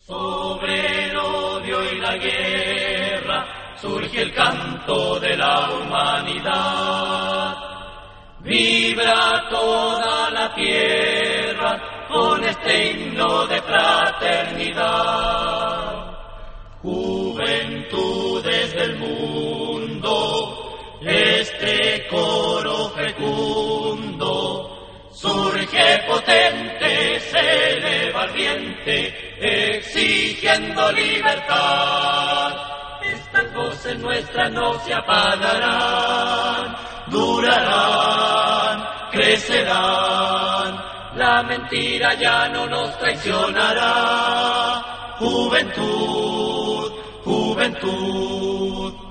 Sobre el odio y la guerra surge el canto de la humanidad. Vibra toda la tierra con este himno de fraternidad. Juventudes del mundo, este coro fecundo, surge potente, se eleva ardiente, exigiendo libertad. Estas voces nuestras no se apagarán, durarán, crecerán. La mentira ya no nos traicionará. Juventud, juventud,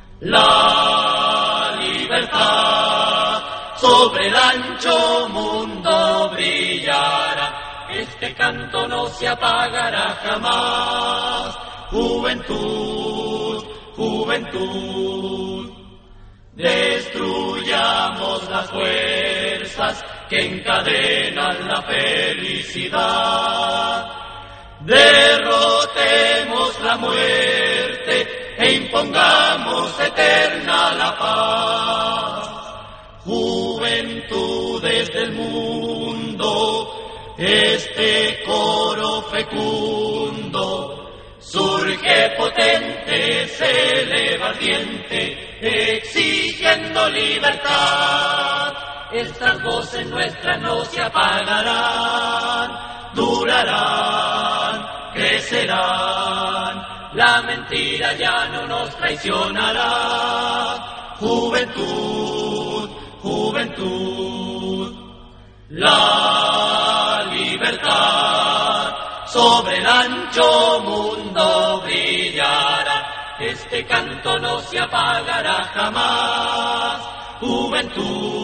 la libertad sobre el ancho mundo brillará. Este canto no se apagará jamás. Juventud, juventud, destruyamos las fuerzas que encadenan la felicidad. Derrotemos la muerte e impongamos eterna la paz. Juventudes del mundo, este coro fecundo, surge potente, se eleva ardiente, exigiendo libertad. Estas voces nuestras no se apagarán, durarán, crecerán. La mentira ya no nos traicionará. Juventud, juventud, la libertad sobre el ancho mundo brillará. Este canto no se apagará jamás. Juventud,